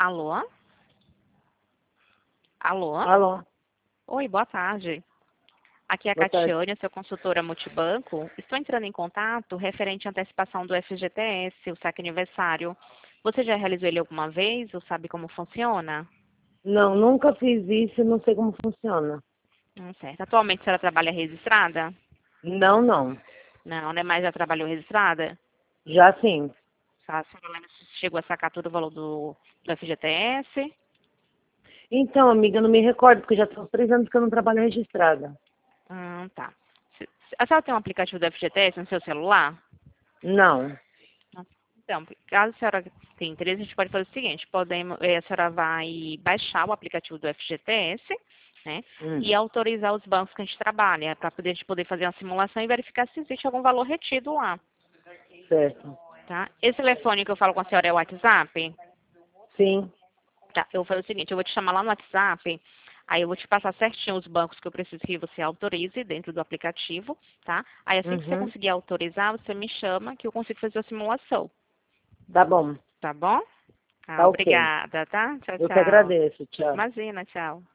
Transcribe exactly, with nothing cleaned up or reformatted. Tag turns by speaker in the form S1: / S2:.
S1: Alô? Alô?
S2: Alô,
S1: Oi, boa tarde. Aqui é a
S2: boa tarde.
S1: Catiane, sua consultora multibanco. Estou entrando em contato referente à antecipação do F G T S, o saque aniversário. Você já realizou ele alguma vez ou sabe como funciona?
S2: Não, nunca fiz isso e não sei como funciona.
S1: Hum, certo. Atualmente a senhora trabalha registrada?
S2: Não, não.
S1: Não, né? Mas já trabalhou registrada?
S2: Já sim.
S1: A senhora lembra se chegou a sacar todo o valor do, do F G T S?
S2: Então, amiga, eu não me recordo, porque já tem uns três anos que eu não trabalho registrada.
S1: Hum, tá. Se- se- A senhora tem um aplicativo do F G T S no seu celular?
S2: Não.
S1: Então, caso a senhora tenha interesse, a gente pode fazer o seguinte, podemos, eh, a senhora vai baixar o aplicativo do F G T S, né,
S2: Hum,
S1: e autorizar os bancos que a gente trabalha, para poder, a gente poder fazer uma simulação e verificar se existe algum valor retido lá,
S2: certo.
S1: tá? Esse telefone que eu falo com a senhora é o WhatsApp?
S2: Sim.
S1: Tá, eu vou fazer o seguinte, eu vou te chamar lá no WhatsApp, aí eu vou te passar certinho os bancos que eu preciso que você autorize dentro do aplicativo, tá? Aí assim que você
S2: Uhum.
S1: conseguir autorizar, você me chama que eu consigo fazer a simulação,
S2: Tá bom.
S1: tá bom? Ah,
S2: Tá ok.
S1: obrigada, tá? Tchau,
S2: Eu que
S1: tchau.
S2: agradeço. Tchau.
S1: Imagina, tchau.